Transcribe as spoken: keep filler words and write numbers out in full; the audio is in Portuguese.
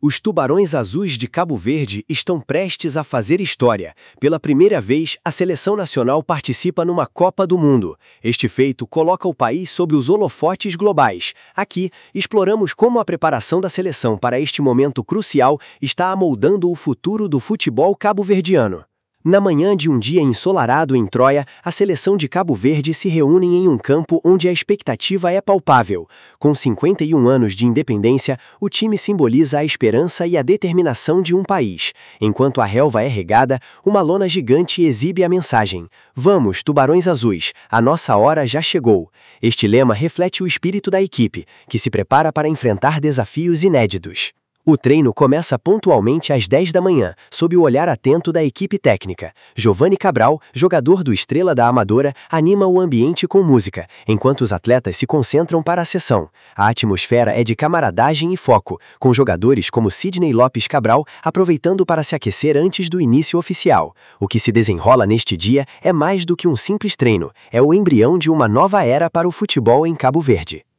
Os Tubarões Azuis de Cabo Verde estão prestes a fazer história. Pela primeira vez, a seleção nacional participa numa Copa do Mundo. Este feito coloca o país sob os holofotes globais. Aqui, exploramos como a preparação da seleção para este momento crucial está amoldando o futuro do futebol cabo-verdiano. Na manhã de um dia ensolarado em Troia, a seleção de Cabo Verde se reúne em um campo onde a expectativa é palpável. Com cinquenta e um anos de independência, o time simboliza a esperança e a determinação de um país. Enquanto a relva é regada, uma lona gigante exibe a mensagem: "Vamos, Tubarões Azuis, a nossa hora já chegou." Este lema reflete o espírito da equipe, que se prepara para enfrentar desafios inéditos. O treino começa pontualmente às dez da manhã, sob o olhar atento da equipe técnica. Giovanni Cabral, jogador do Estrela da Amadora, anima o ambiente com música, enquanto os atletas se concentram para a sessão. A atmosfera é de camaradagem e foco, com jogadores como Sidney Lopes Cabral aproveitando para se aquecer antes do início oficial. O que se desenrola neste dia é mais do que um simples treino, é o embrião de uma nova era para o futebol em Cabo Verde.